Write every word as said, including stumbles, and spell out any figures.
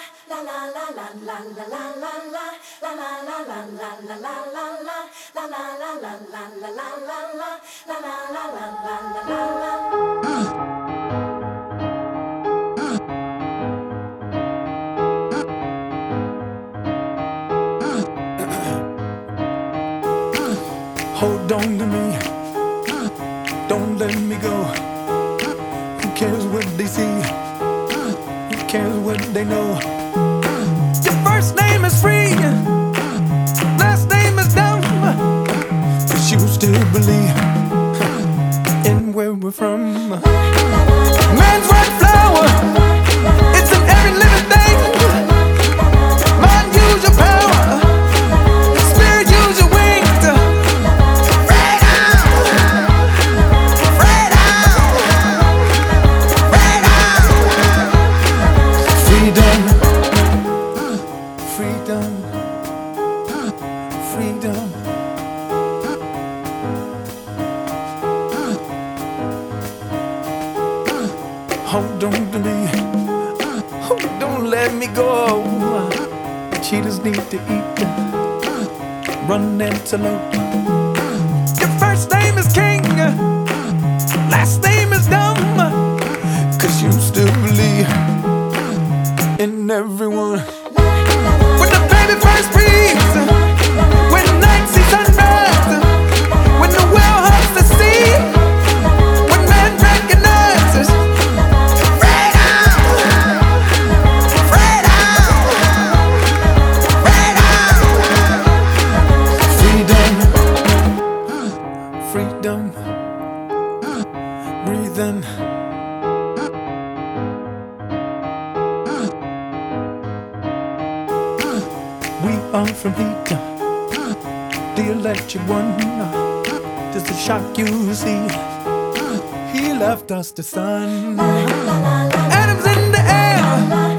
Hold on to me, don't let me go. Who cares what they see? Who cares what they know? Your first name is free, last name is dumb, but you still believe in where we're from. Man's white flower, it's in every living thing. Mind, use your power, spirit, use your wings. Freedom, freedom, freedom. Hold on to me, don't let me go. Cheetahs need to eat, run antelope. Your first name is king, last name is dumb, cause you still believe in everyone. When the baby first breathes, when the night sees sunrise, when the whale hugs the sea, when man recognizes freedom, freedom, freedom, freedom, breathing. We are from heat, the electric one. Just to shock you, see, he left us the sun. Atoms in the air,